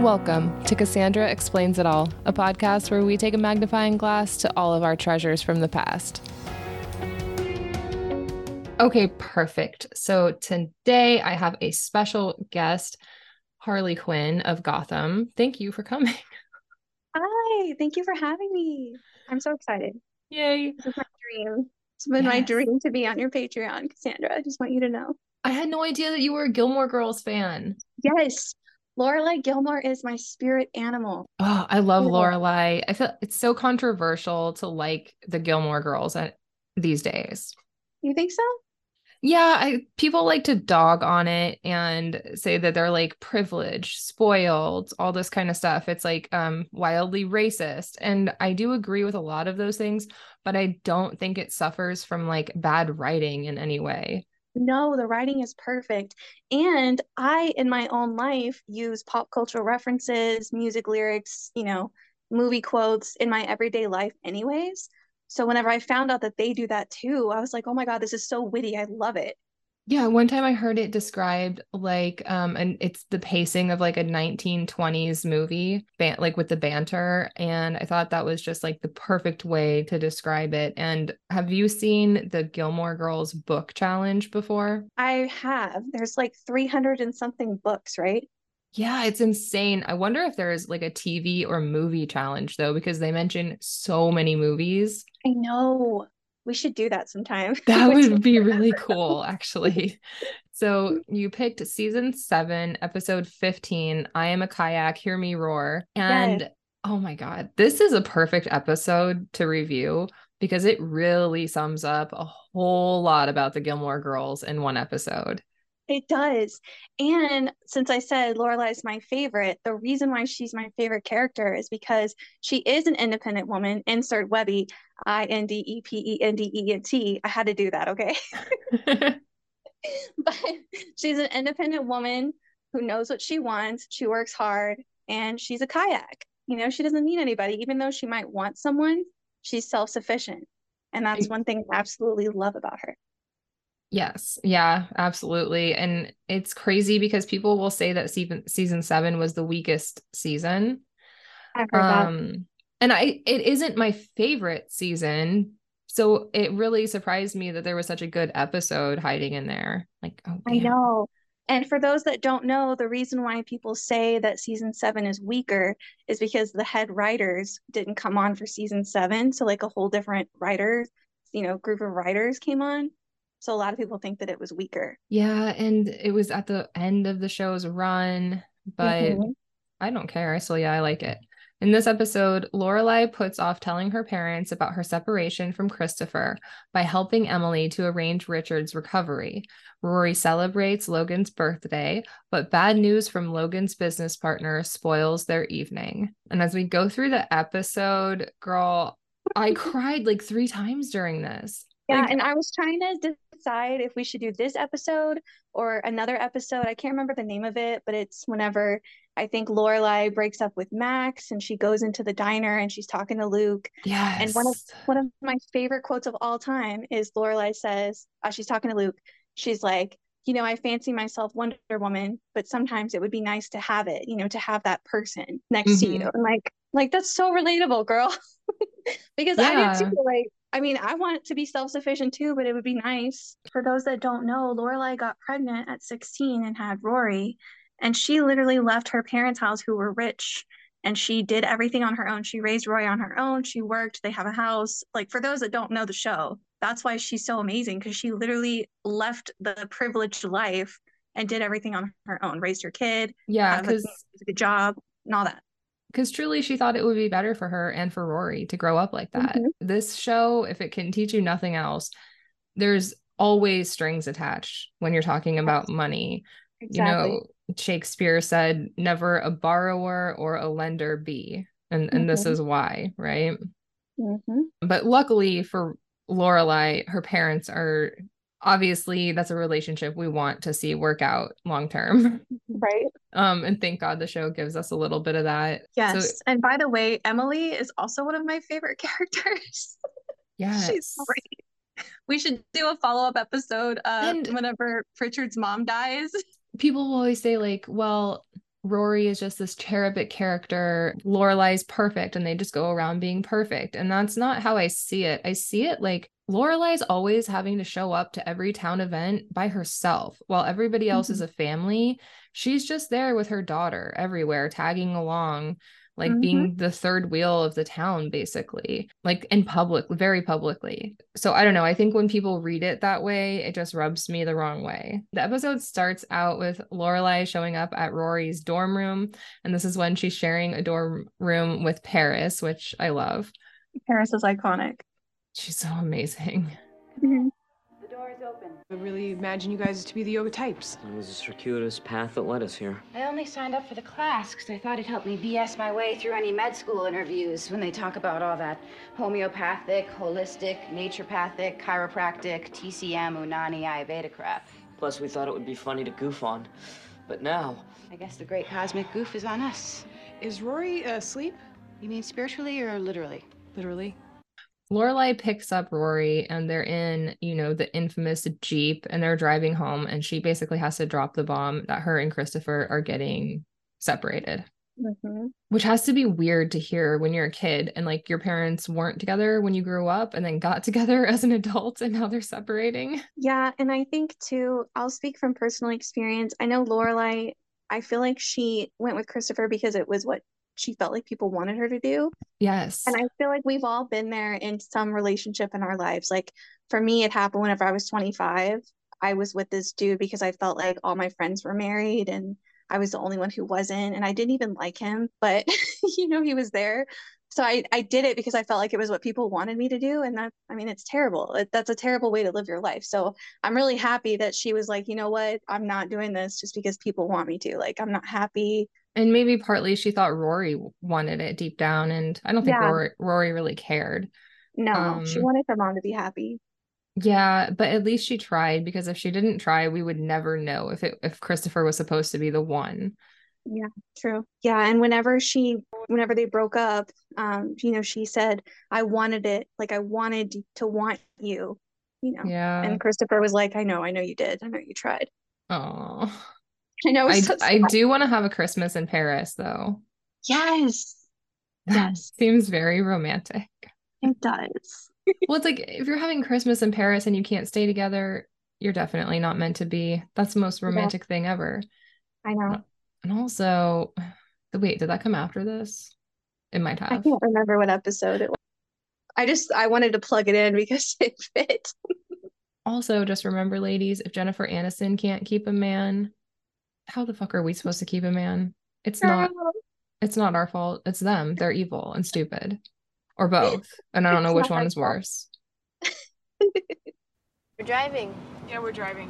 Welcome to Cassandra Explains It All, a podcast where we take a magnifying glass to all of our treasures from the past. Okay, perfect. So today I have a special guest, Harley Quinn of Gotham. Thank you for coming. Hi, thank you for having me. I'm so excited. Yay. This is my dream. It's been my dream to be on your Patreon, Cassandra. I just want you to know. I had no idea that you were a Gilmore Girls fan. Yes, Lorelai Gilmore is my spirit animal. Oh, I love Yeah. Lorelai. I feel it's so controversial to like the Gilmore Girls these days. You think so? Yeah, people like to dog on it and say that they're like privileged, spoiled, all this kind of stuff. It's like wildly racist. And I do agree with a lot of those things, but I don't think it suffers from like bad writing in any way. No, the writing is perfect. And I, in my own life, use pop cultural references, music lyrics, movie quotes in my everyday life, anyways. So whenever I found out that they do that too, I was like, oh my God, this is so witty. I love it. Yeah, one time I heard it described like and it's the pacing of like a 1920s movie, like with the banter, and I thought that was just like the perfect way to describe it. And have you seen the Gilmore Girls book challenge before? I have. There's like 300 and something books, right? Yeah, it's insane. I wonder if there's like a TV or movie challenge though, because they mention so many movies. I know. We should do that sometime That with would be Taylor really Ever. cool, actually. So you picked season 7, episode 15, I Am a Kayak, Hear Me Roar. Yes, And oh my God, this is a perfect episode to review because it really sums up a whole lot about the Gilmore Girls in one episode. it does. And since I said Lorelai is my favorite, the reason why she's my favorite character is because she is an independent woman. Insert Webby, Independent. I had to do that, okay? But she's an independent woman who knows what she wants. She works hard and she's a kayak. She doesn't need anybody, even though she might want someone, she's self-sufficient. And that's one thing I absolutely love about her. Yes, yeah, absolutely. And it's crazy because people will say that season 7 was the weakest season. I've heard that. Um, and it isn't my favorite season. So it really surprised me that there was such a good episode hiding in there. Like, oh I damn. know. And for those that don't know, the reason why people say that season 7 is weaker is because the head writers didn't come on for season 7. So, like, a whole different writers, group of writers came on. So, a lot of people think that it was weaker. Yeah, and it was at the end of the show's run, but Hmm. I don't care. Yeah, I like it. In this episode, Lorelai puts off telling her parents about her separation from Christopher by helping Emily to arrange Richard's recovery. Rory celebrates Logan's birthday, but bad news from Logan's business partner spoils their evening. And as we go through the episode, girl, I cried like 3 times during this. Yeah, Like, and I was trying to decide if we should do this episode or another episode. I can't remember the name of it, but it's whenever I think Lorelai breaks up with Max and she goes into the diner and she's talking to Luke. And one of yes. one of my favorite quotes of all time is Lorelai says, she's talking to Luke, she's like, I fancy myself Wonder Woman, but sometimes it would be nice to have it, to have that person next to you. Mhm. And like that's so relatable, girl. Because I do too. Yeah. Like, I mean, I want to be self-sufficient too, but it would be nice. For those that don't know, Lorelai got pregnant at 16 and had Rory, and she literally left her parents' house who were rich, and she did everything on her own. She raised Rory on her own. She worked, they have a house. Like, for those that don't know the show, that's why she's so amazing, because she literally left the privileged life and did everything on her own, raised her kid, Yeah, have a because good job, and all that. truly she thought it would be better for her and for Rory to grow up like that. Mhm. This show, if it can teach you nothing else, there's always strings attached when you're talking about money. You Exactly. know, Shakespeare said, never a borrower or a lender be. And this Hmm. is why, right? Hmm. But luckily for Lorelai, her parents are obviously that's a relationship we want to see work out long term. Right. And thank God the show gives us a little bit of that. So Yes. And by the way, Emily is also one of my favorite characters. She's yes. great. We should do a follow-up episode And whenever Pritchard's mom dies. people will always say, like, well, Rory is just this cherubic character. Lorelai's perfect, and they just go around being perfect. And that's not how I see it. I see it like Lorelai's always having to show up to every town event by herself, while everybody else is Mhm. a family. She's just there with her daughter everywhere, tagging along, like Mhm. being the third wheel of the town, basically, like in public, very publicly. So I don't know. I think when people read it that way, it just rubs me the wrong way. The episode starts out with Lorelai showing up at Rory's dorm room, and this is when she's sharing a dorm room with Paris, which I love. Paris is iconic. She's so amazing. Mhm. The door is open. I really imagine you guys to be the yoga types. It was a circuitous path that led us here. I only signed up for the class because I thought it'd help me BS my way through any med school interviews when they talk about all that homeopathic, holistic, naturopathic, chiropractic, TCM, Unani, Ayurveda crap. Plus, we thought it would be funny to goof on. But now... I guess the great cosmic goof is on us. Is Rory asleep? You mean spiritually or literally? Literally. Lorelai picks up Rory and they're in, the infamous Jeep, and they're driving home, and she basically has to drop the bomb that her and Christopher are getting separated. Mhm. Which has to be weird to hear when you're a kid and like your parents weren't together when you grew up and then got together as an adult and now they're separating. Yeah, and I think too, I'll speak from personal experience. I know Lorelai, I feel like she went with Christopher because it was what she felt like people wanted her to do. Yes. And I feel like we've all been there in some relationship in our lives. Like for me, it happened whenever I was 25. I was with this dude because I felt like all my friends were married and I was the only one who wasn't. And I didn't even like him, but he was there. So I did it because I felt like it was what people wanted me to do. And it's terrible. That's a terrible way to live your life. So I'm really happy that she was like, you know what? I'm not doing this just because people want me to. Like, I'm not happy. And maybe partly she thought Rory wanted it deep down, and I don't think Yeah, Rory really cared. no, she wanted her mom to be happy. Yeah, but at least she tried, because if she didn't try, we would never know if Christopher was supposed to be the one. Yeah, true. Yeah, and whenever they broke up, she said, I wanted it, like I wanted to want you, Yeah. And Christopher was like, I know you did. I know you tried. Oh, I know. I do want to have a Christmas in Paris, though. Yes. Yes. Seems very romantic. It does. Well, it's like if you're having Christmas in Paris and you can't stay together, you're definitely not meant to be. That's the most romantic thing ever. I know. And also, wait, did that come after this? It might I have. can't remember what episode it was. I wanted to plug it in because it fit. Also, just remember, ladies, if Jennifer Aniston can't keep a man, how the fuck are we supposed to keep a man? It's not our fault. It's them. They're evil and stupid. Or both. And I don't know which one is worse. We're driving. Yeah, we're driving.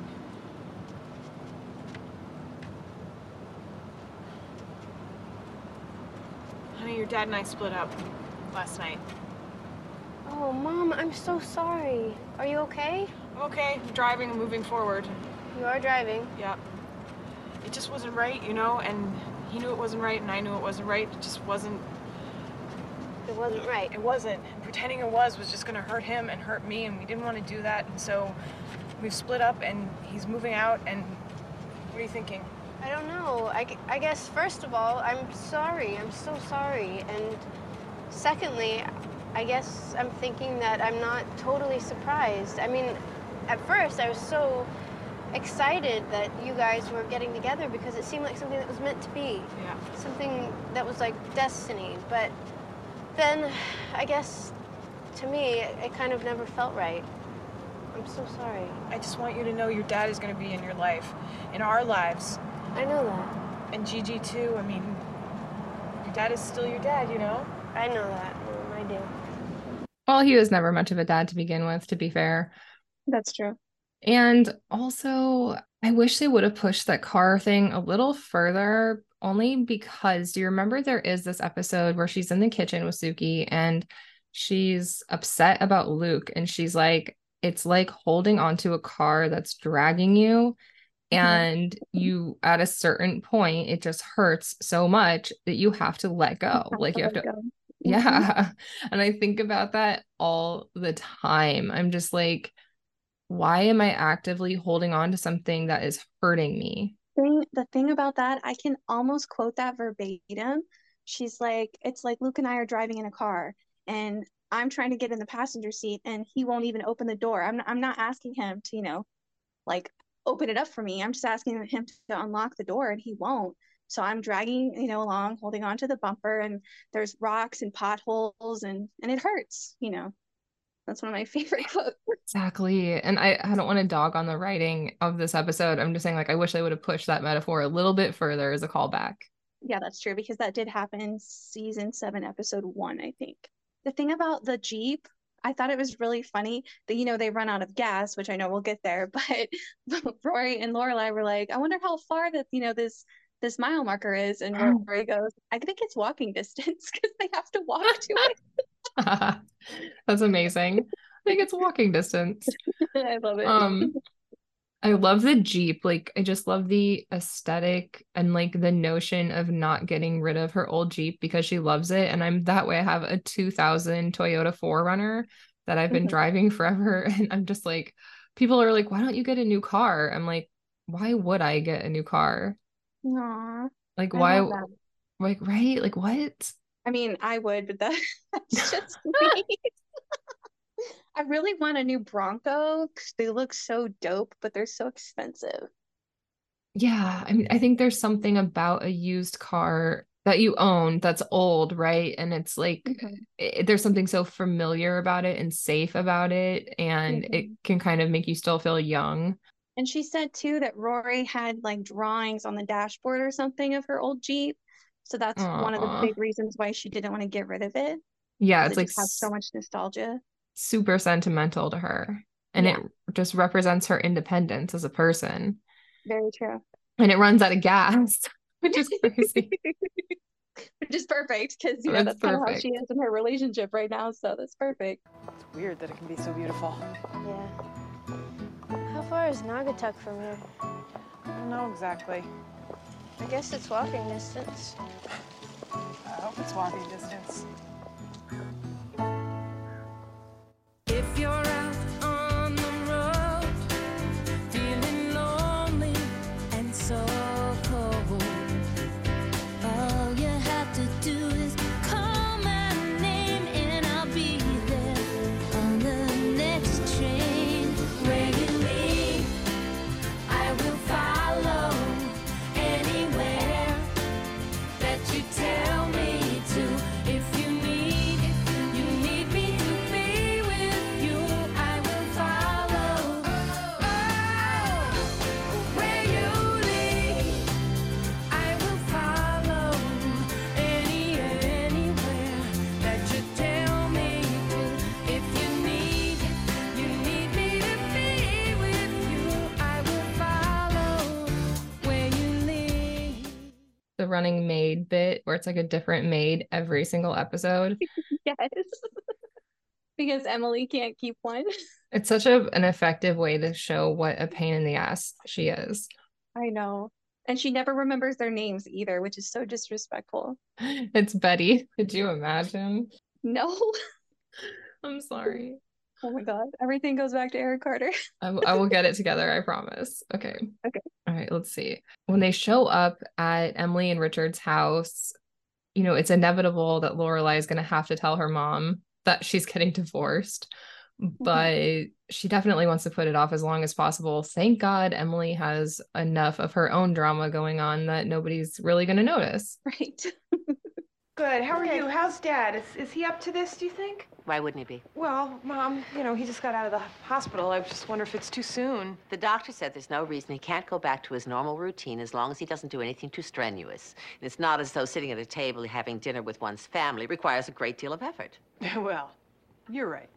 Honey, your dad and I split up last night. Oh, Mom, I'm so sorry. Are you okay? I'm okay. I'm driving and moving forward. You are driving. Yep. It just wasn't right, and he knew it wasn't right, and I knew it wasn't right. It just wasn't. It wasn't right. It wasn't. And pretending it was just gonna hurt him and hurt me, and we didn't want to do that. And so we've split up, and he's moving out. And what are you thinking? I don't know. I guess, first of all, I'm sorry. I'm so sorry. And secondly, I guess I'm thinking that I'm not totally surprised. I mean, at first, I was so excited that you guys were getting together because it seemed like something that was meant to be. Yeah. Something that was like destiny. But then, I guess, to me, it kind of never felt right. I'm so sorry. I just want you to know your dad is going to be in your life, in our lives. I know that. And Gigi, too. I mean, your dad is still your dad, I know that. I do. Well, he was never much of a dad to begin with, to be fair. That's true. And also, I wish they would have pushed that car thing a little further, only because, do you remember there is this episode where she's in the kitchen with Suki and she's upset about Luke, and she's like, it's like holding onto a car that's dragging you. And you, at a certain point, it just hurts so much that you have to let go. Like you have to, yeah. And I think about that all the time. I'm just like, why am I actively holding on to something that is hurting me? The thing about that, I can almost quote that verbatim. She's like, it's like Luke and I are driving in a car, and I'm trying to get in the passenger seat, and he won't even open the door. I'm not asking him to, like open it up for me. I'm just asking him to unlock the door, and he won't. So I'm dragging, along, holding on to the bumper, and there's rocks and potholes, and it hurts. That's one of my favorite quotes. Exactly. And I don't want to dog on the writing of this episode. I'm just saying, like, I wish they would have pushed that metaphor a little bit further as a callback. Yeah, that's true, because that did happen in season 7, episode 1, I think. The thing about the Jeep, I thought it was really funny that, they run out of gas, which I know we'll get there, but Rory and Lorelai were like, I wonder how far that, this mile marker is. And Rory goes, I think it's walking distance, because they have to walk to it. That's amazing. I think it's walking distance. I love it. I love the Jeep. Like, I just love the aesthetic and like the notion of not getting rid of her old Jeep because she loves it. And I'm that way. I have a 2000 Toyota 4Runner that I've been driving forever. And I'm just like, people are like, why don't you get a new car? I'm like, why would I get a new car? Aww. Like, why? Like, right? Like, what? I mean, I would, but that's just me. I really want a new Bronco because they look so dope, but they're so expensive. Yeah, I mean, I think there's something about a used car that you own that's old, right? And it's like there's something so familiar about it and safe about it, and it can kind of make you still feel young. And she said too that Rory had like drawings on the dashboard or something of her old Jeep. So that's one of the big reasons why she didn't want to get rid of it. Yeah, it's like has so much nostalgia. Super sentimental to her. And it just represents her independence as a person. Very true. And it runs out of gas, which is crazy. Which is perfect because that's kind of how she is in her relationship right now. So that's perfect. It's weird that it can be so beautiful. Yeah. How far is Naugatuck from here? I don't know exactly. I guess it's walking distance. I hope it's walking distance. If you're out on the road, feeling lonely and so cold, all you have to do is call my name and I'll be there on the next train. Where you lead, I will follow anywhere that you tell me to. If you need me to be with you, I will follow. Where you lead, I will follow. Anywhere that you tell me to. If you need me to be with you, I will follow. Where you lead. The running maid bit where it's like a different maid every single episode. Yes. Because Emily can't keep one. It's such an effective way to show what a pain in the ass she is. I know. And she never remembers their names either, which is so disrespectful. It's Betty. Could you imagine? No. I'm sorry. Oh my God. Everything goes back to Eric Carter. I will get it together, I promise. Okay. Okay. All right, let's see. When they show up at Emily and Richard's house, it's inevitable that Lorelai is going to have to tell her mom that she's getting divorced, but she definitely wants to put it off as long as possible. Thank God Emily has enough of her own drama going on that nobody's really going to notice. Right. Good. How are you? How's Dad? Is he up to this, do you think? Why wouldn't he be? Well, Mom, he just got out of the hospital. I just wonder if it's too soon. The doctor said there's no reason he can't go back to his normal routine as long as he doesn't do anything too strenuous. And it's not as though sitting at a table having dinner with one's family requires a great deal of effort. Well, you're right.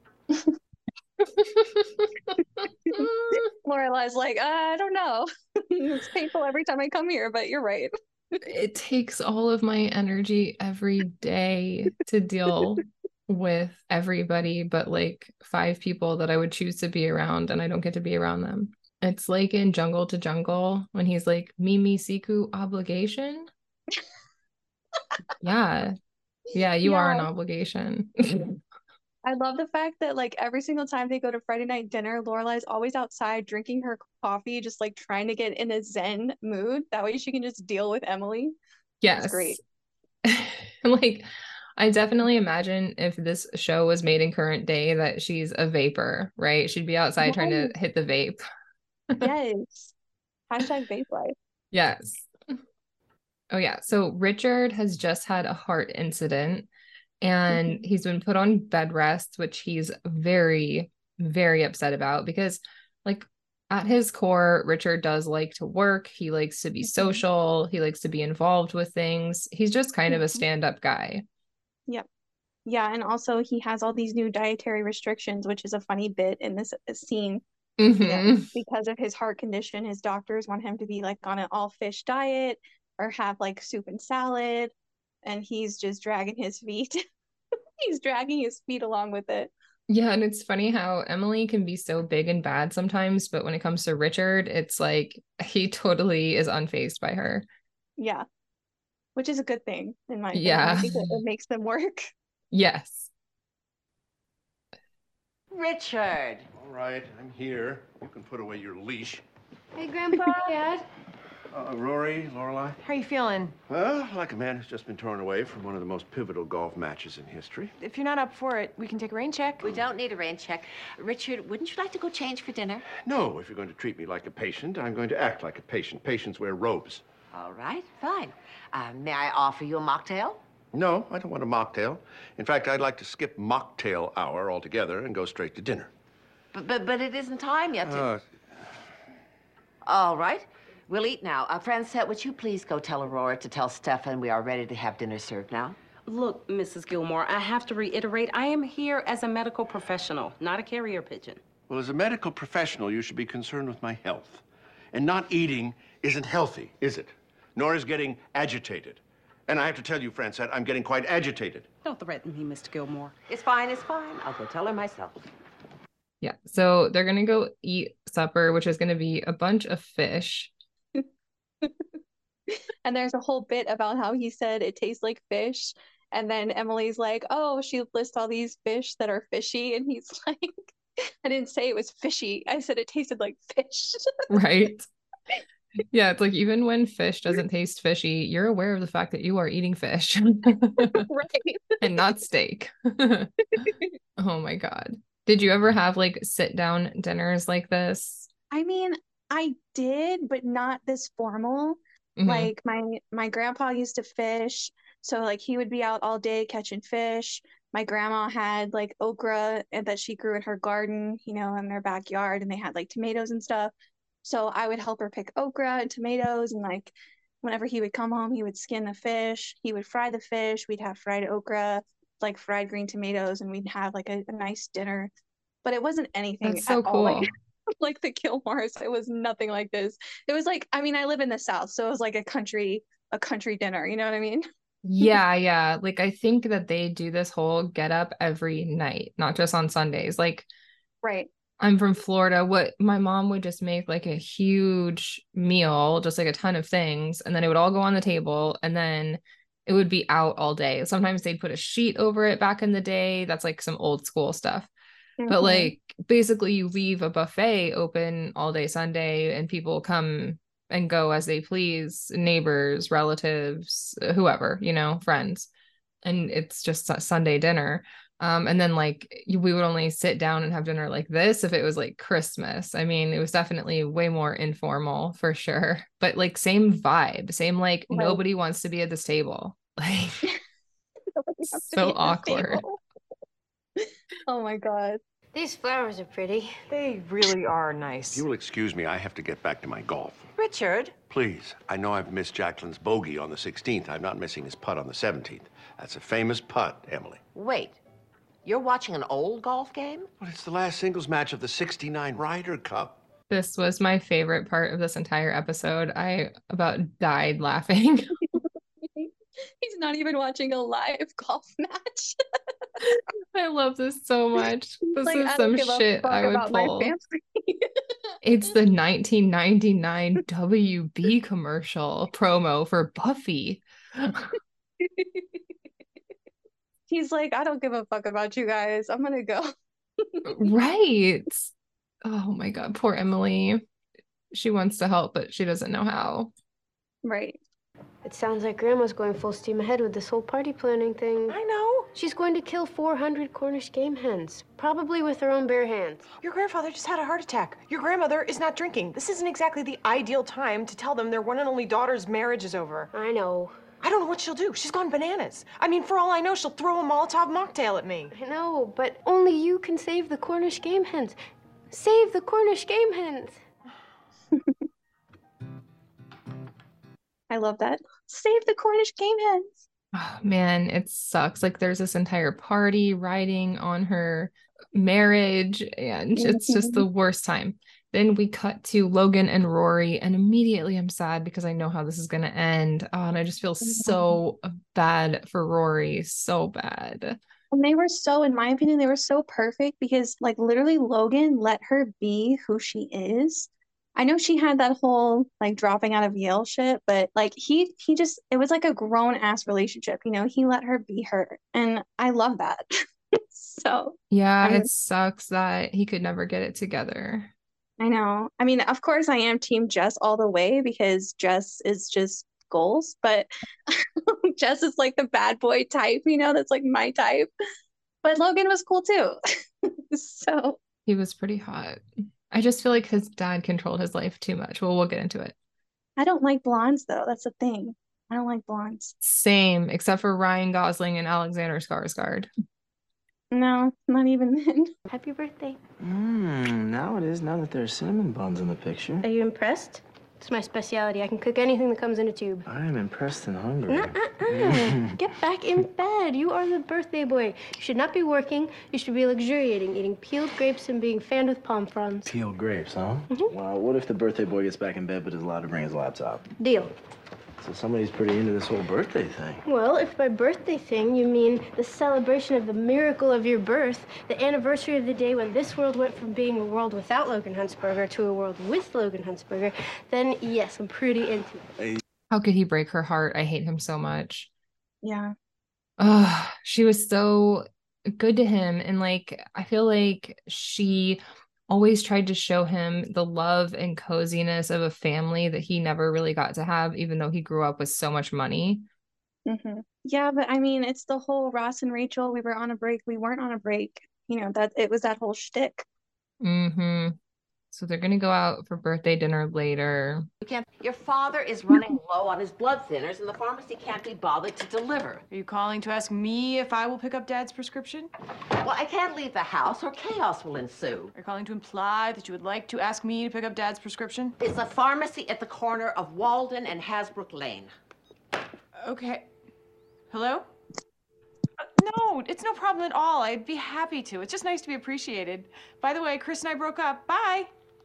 Lorelai's like, I don't know. It's painful every time I come here, but you're right. It takes all of my energy every day to deal with everybody but like 5 people that I would choose to be around, and I don't get to be around them. It's like in Jungle to Jungle when he's like, Mimi Siku obligation. Yeah, you are an obligation. I love the fact that like every single time they go to Friday night dinner, Lorelai's always outside drinking her coffee, just like trying to get in a zen mood. That way she can just deal with Emily. It's great. Yes. Like, I definitely imagine if this show was made in current day that she's a vapor, right? She'd be outside trying to Yes. hit the vape. Yes. Hashtag vape life. Yes. Oh, yeah. So Richard has just had a heart incident and he's been put on bed rest, which he's very, very upset about because, like, at his core, Richard does like to work. He likes to be social. He likes to be involved with things. He's just kind of a stand-up guy. Yep. Yeah, and also he has all these new dietary restrictions, which is a funny bit in this scene. You know, because of his heart condition, his doctors want him to be like on an all fish diet or have like soup and salad, and he's just dragging his feet. He's dragging his feet along with it. Yeah, and it's funny how Emily can be so big and bad sometimes, but when it comes to Richard, it's like he totally is unfazed by her. Yeah, which is a good thing in my opinion. Yeah. I think it makes them work. Yes. Richard. All right, I'm here. You can put away your leash. Hey, Grandpa. Dad. Rory, Lorelai. How are you feeling? Well, like a man who's just been torn away from one of the most pivotal golf matches in history. If you're not up for it, we can take a rain check. We don't need a rain check. Richard, wouldn't you like to go change for dinner? No, if you're going to treat me like a patient, I'm going to act like a patient. Patients wear robes. All right, fine. May I offer you a mocktail? No, I don't want a mocktail. In fact, I'd like to skip mocktail hour altogether and go straight to dinner. But it isn't time yet. All right. We'll eat now. Francette, would you please go tell Aurora to tell Stefan we are ready to have dinner served now? Look, Mrs. Gilmore, I have to reiterate, I am here as a medical professional, not a carrier pigeon. Well, as a medical professional, you should be concerned with my health. And not eating isn't healthy, is it? Nor is getting agitated. And I have to tell you, Francette, I'm getting quite agitated. Don't threaten me, Mr. Gilmore. It's fine, it's fine. I'll go tell her myself. Yeah. So they're going to go eat supper, which is going to be a bunch of fish. And there's a whole bit about how he said it tastes like fish. And then Emily's like, oh, she lists all these fish that are fishy. And he's like, I didn't say it was fishy. I said it tasted like fish. Right. Yeah, it's like even when fish doesn't taste fishy, you're aware of the fact that you are eating fish. Right. And not steak. Oh my God. Did you ever have like sit down dinners like this? I mean, I did, but not this formal. Mhm. Like my grandpa used to fish, so like he would be out all day catching fish. My grandma had like okra and that she grew in her garden, you know, in their backyard, and they had like tomatoes and stuff. So I would help her pick okra and tomatoes, and like whenever he would come home, he would skin the fish, he would fry the fish, we'd have fried okra, like fried green tomatoes, and we'd have like a nice dinner. But it wasn't anything That's so at all like cool. like the Gilmores. It was nothing like this. It was like, I mean, I live in the South, so it was like a country dinner, you know what I mean? Yeah, yeah. Like I think that they do this whole get up every night, not just on Sundays. Like Right. I'm from Florida. What my mom would just make like a huge meal, just like a ton of things, and then it would all go on the table, and then it would be out all day. Sometimes they'd put a sheet over it back in the day. That's like some old school stuff. But Mhm. like basically you leave a buffet open all day Sunday and people come and go as they please, neighbors, relatives, whoever, you know, friends. And it's just a Sunday dinner. And then like we would only sit down and have dinner like this if it was like Christmas. I mean, it was definitely way more informal for sure, but like same vibe, same like Right. nobody wants to be at this table. Like Nobody wants to so be at this awkward. table. Oh my God. These flowers are pretty. They really are If nice. you will excuse me, I have to get back to my golf. Richard. Please, I know I've missed Jacqueline's bogey on the 16th. I'm not missing his putt on the 17th. That's a famous putt, Emily. Wait. You're watching an old golf game? But it's the last singles match of the '69 Ryder Cup. This was my favorite part of this entire episode. I about died laughing. He's not even watching a live golf match. I love this so much. This Like, is I some don't give a shit fuck I would about my pull. family. It's the 1999 WB commercial promo for Buffy. He's like, I don't give a fuck about you guys. I'm gonna go. Right. Oh my God, poor Emily. She wants to help, but she doesn't know how. Right. It sounds like Grandma's going full steam ahead with this whole party planning thing. I know. She's going to kill 400 Cornish game hens, probably with her own bare hands. Your grandfather just had a heart attack. Your grandmother is not drinking. This isn't exactly the ideal time to tell them their one and only daughter's marriage is over. I know. I don't know what she'll do. She's gone bananas. I mean, for all I know, she'll throw a Molotov mocktail at me. I know, but only you can save the Cornish game hens. Save the Cornish game hens. I love that. Save the Cornish game hens. Oh, man, it sucks. Like there's this entire party riding on her marriage, and it's just the worst time. Then we cut to Logan and Rory, and immediately I'm sad because I know how this is going to end. Oh, and I just feel so bad for Rory. So bad. And they were so, in my opinion, they were so perfect because, like, literally Logan let her be who she is. I know she had that whole, like, dropping out of Yale shit, but, like, he just, it was like a grown-ass relationship, you know? He let her be her, and I love that. So. Yeah, it sucks that he could never get it together. I know. I mean, of course I am team Jess all the way because Jess is just goals, but Jess is like the bad boy type, you know, that's like my type. But Logan was cool too. So he was pretty hot. I just feel like his dad controlled his life too much. Well, we'll get into it. I don't like blondes though. That's the thing. I don't like blondes. Same, except for Ryan Gosling and Alexander Skarsgård. No, not even then. Happy birthday. Now it is, now that there's cinnamon buns in the picture. Are you impressed? It's my specialty. I can cook anything that comes in a tube. I am impressed and hungry. Get back in bed. You are the birthday boy. You should not be working. You should be luxuriating, eating peeled grapes and being fanned with palm fronds. Peeled grapes, huh? Well, what if the birthday boy gets back in bed but is allowed to bring his laptop? Deal. So somebody's pretty into this whole birthday thing. Well, if by birthday thing you mean the celebration of the miracle of your birth, the anniversary of the day when this world went from being a world without Logan Huntsberger to a world with Logan Huntsberger, then yes, I'm pretty into it. How could he break her heart? I hate him so much. Yeah. She was so good to him. And like, I feel like she always tried to show him the love and coziness of a family that he never really got to have, even though he grew up with so much money. Yeah, but I mean, it's the whole Ross and Rachel, we were on a break, we weren't on a break. You know, that it was that whole shtick. So they're gonna go out for birthday dinner later. Your father is running low on his blood thinners, and the pharmacy can't be bothered to deliver. Are you calling to ask me if I will pick up Dad's prescription? Well, I can't leave the house or chaos will ensue. Are you calling to imply that you would like to ask me to pick up Dad's prescription? It's a pharmacy at the corner of Walden and Hasbrook Lane. Okay. Hello? No, it's no problem at all. I'd be happy to. It's just nice to be appreciated. By the way, Chris and I broke up. Bye.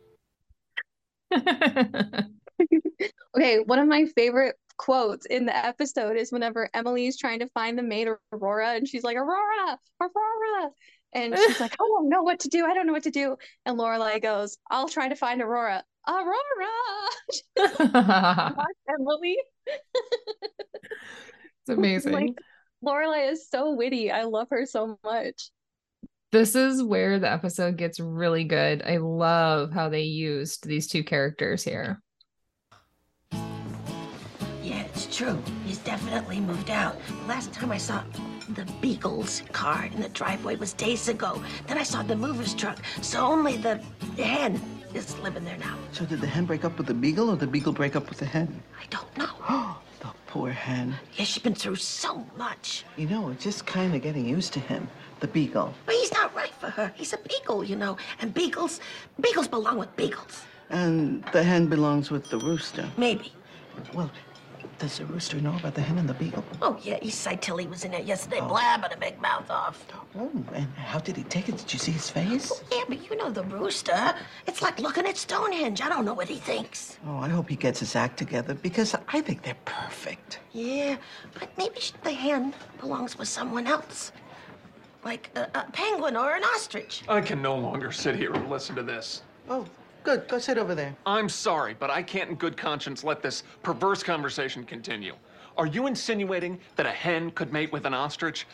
Okay, one of my favorite quotes in the episode is whenever Emily's trying to find the maid Aurora, and she's like, Aurora, Aurora. And she's like, I don't know what to do. I don't know what to do. And Lorelai goes, I'll try to find Aurora. Aurora. Emily. It's amazing. Like, Lorelai is so witty. I love her so much. This is where the episode gets really good. I love how they used these two characters here. Yeah, it's true. He's definitely moved out. The last time I saw the Beagle's car in the driveway was days ago. Then I saw the mover's truck. So only the hen is living there now. So did the hen break up with the Beagle or the Beagle break up with the hen? I don't know. The poor hen. Yeah, she's been through so much. You know, it's just kind of getting used to him, the Beagle. But he's not right for her. He's a beagle, you know. And beagles belong with beagles. And the hen belongs with the rooster. Maybe. Well, does the rooster know about the hen and the beagle? Oh, yeah, Eastside Tilly was in there yesterday blabbing a big mouth off. Oh, and how did he take it? Did you see his face? Oh, yeah, but you know the rooster. It's like looking at Stonehenge. I don't know what he thinks. Oh, I hope he gets his act together because I think they're perfect. Yeah, but maybe the hen belongs with someone else. Like a penguin or an ostrich. I can no longer sit here and listen to this. Oh, good. Go sit over there. I'm sorry, but I can't in good conscience let this perverse conversation continue. Are you insinuating that a hen could mate with an ostrich?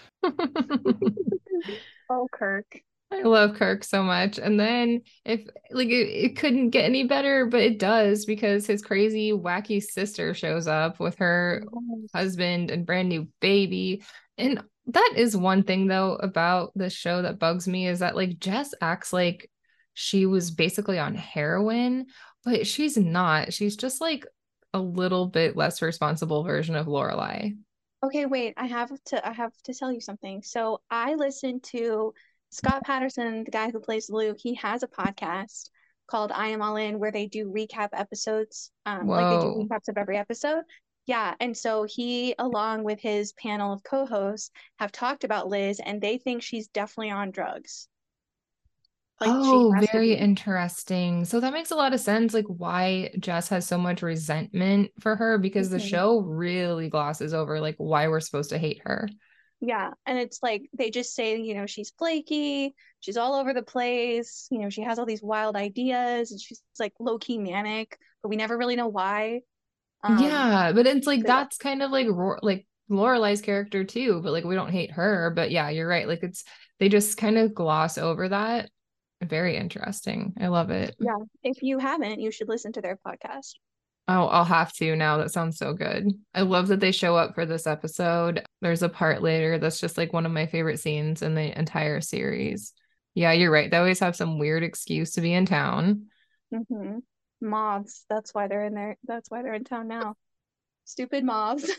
Oh, Kirk. I love Kirk so much. And then if like it couldn't get any better, but it does because his crazy, wacky sister shows up with her husband and brand new baby. And that is one thing though about this show that bugs me is that like Jess acts like she was basically on heroin, but she's not. She's just like a little bit less responsible version of Lorelai. Okay, wait. I have to tell you something. So I listened to Scott Patterson, the guy who plays Luke. He has a podcast called I Am All In where they do recap episodes. Like they do Whoa. recaps of every episode. Yeah, and so he, along with his panel of co-hosts, have talked about Liz, and they think she's definitely on drugs. Like she Oh, has to very be. interesting. So that makes a lot of sense, like why Jess has so much resentment for her because the Mhm. show really glosses over like why we're supposed to hate her. Yeah, and it's like they just say, you know, she's flaky, she's all over the place, you know, she has all these wild ideas, and she's like low-key manic, but we never really know why. Yeah, but it's like So yeah. that's kind of like like Lorelai's character too, but like we don't hate her. But yeah, you're right. Like it's they just kind of gloss over that. Very interesting. I love it. Yeah, if you haven't, you should listen to their podcast. Oh, I'll have to now. That sounds so good. I love that they show up for this episode. There's a part later that's just like one of my favorite scenes in the entire series. Yeah, you're right. They always have some weird excuse to be in town. Mm-hmm. Moths, that's why they're in there. That's why they're in town now. Stupid moths.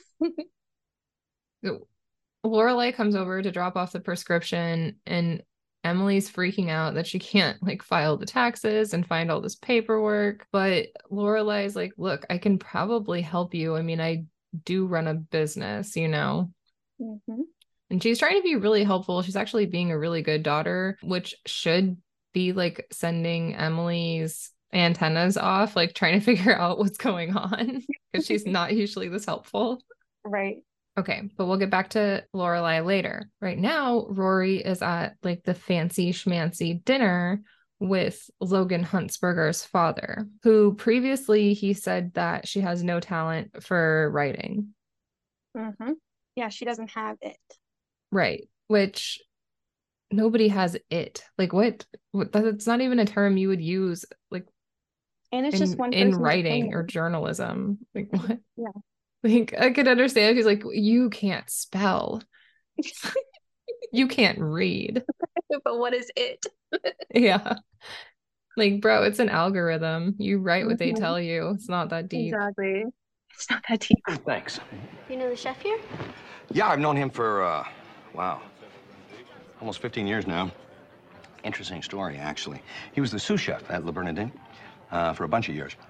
Lorelai comes over to drop off the prescription, and Emily's freaking out that she can't like file the taxes and find all this paperwork. But Lorelai's like, look, I can probably help you. I mean, I do run a business, you know? Mm-hmm. And she's trying to be really helpful. She's actually being a really good daughter, which should be like sending Emily's antennas off, like trying to figure out what's going on because she's not usually this helpful. Right. Okay, but we'll get back to Lorelai later. Right now, Rory is at like the fancy schmancy dinner with Logan Huntsberger's father, who previously he said that she has no talent for writing. Mm-hmm. Yeah, she doesn't have it. Right, which nobody has it. Like what that's not even a term you would use like And it's just one in person's writing opinion. or journalism. Like what? Yeah. Like I could understand if he's like, you can't spell. You can't read. But what is it? Yeah. Like, bro, it's an algorithm. You write what they Mhm. tell you. It's not that deep. Exactly. It's not that deep. Thanks. You know the chef here? Yeah, I've known him for, wow, almost 15 years now. Interesting story, actually. He was the sous chef at Le Bernardin for a bunch of years.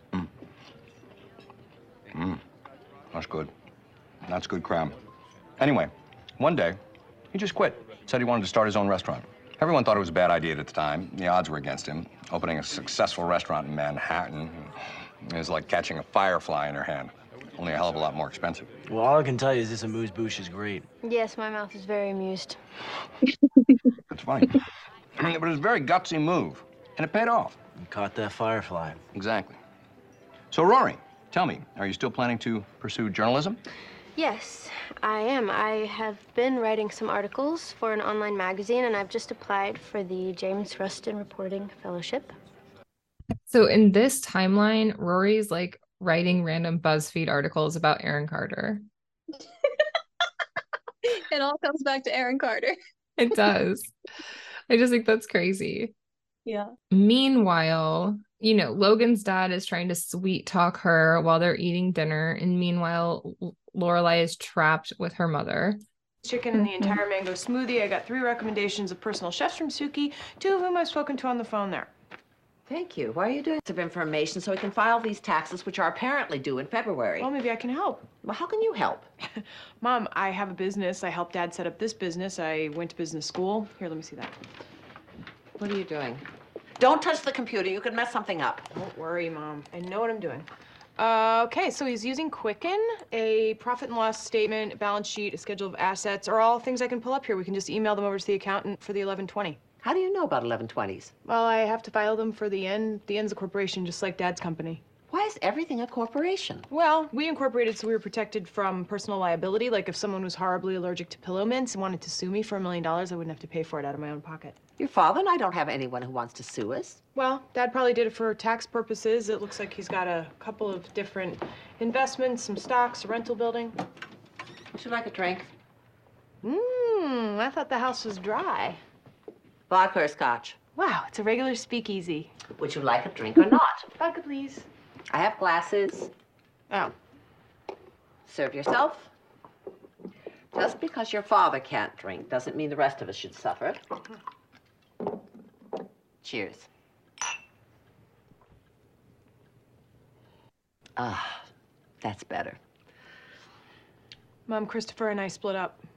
That's good. That's good crab. Anyway, one day, he just quit. Said he wanted to start his own restaurant. Everyone thought it was a bad idea at the time. The odds were against him. Opening a successful restaurant in Manhattan is like catching a firefly in your hand. Only a hell of a lot more expensive. Well, all I can tell you is this amuse-bouche is great. Yes, my mouth is very amused. That's funny. But it was a very gutsy move, and it paid off. You caught that firefly. Exactly. So, Rory, tell me, are you still planning to pursue journalism? Yes, I am. I have been writing some articles for an online magazine, and I've just applied for the James Rustin Reporting Fellowship. So in this timeline, Rory's like writing random BuzzFeed articles about Aaron Carter. It all comes back to Aaron Carter. It does. I just think that's crazy. Yeah. Meanwhile, you know, Logan's dad is trying to sweet talk her while they're eating dinner. And meanwhile, Lorelai is trapped with her mother. Chicken and the entire mango smoothie. I got 3 recommendations of personal chefs from Suki, 2 of whom I've spoken to on the phone there. Thank you. Why are you doing this of information so we can file these taxes, which are apparently due in February? Well, maybe I can help. Well, how can you help? Mom, I have a business. I helped Dad set up this business. I went to business school. Here, let me see that. What are you doing? Don't touch the computer. You could mess something up. Don't worry, Mom. I know what I'm doing. Okay, so he's using Quicken. A profit and loss statement, a balance sheet, a schedule of assets are all things I can pull up here. We can just email them over to the accountant for the 1120. How do you know about 1120s? Well, I have to file them for the N. The N's a corporation, just like Dad's company. Why is everything a corporation? Well, we incorporated so we were protected from personal liability. Like if someone was horribly allergic to pillow mints and wanted to sue me for $1 million, I wouldn't have to pay for it out of my own pocket. Your father and I don't have anyone who wants to sue us. Well, Dad probably did it for tax purposes. It looks like he's got a couple of different investments, some stocks, a rental building. Would you like a drink? I thought the house was dry. Vodka or scotch? Wow, it's a regular speakeasy. Would you like a drink or not? Vodka, please. I have glasses. Oh. Serve yourself. Just because your father can't drink doesn't mean the rest of us should suffer. Cheers. Ah, that's better. Mom, Christopher and I split up.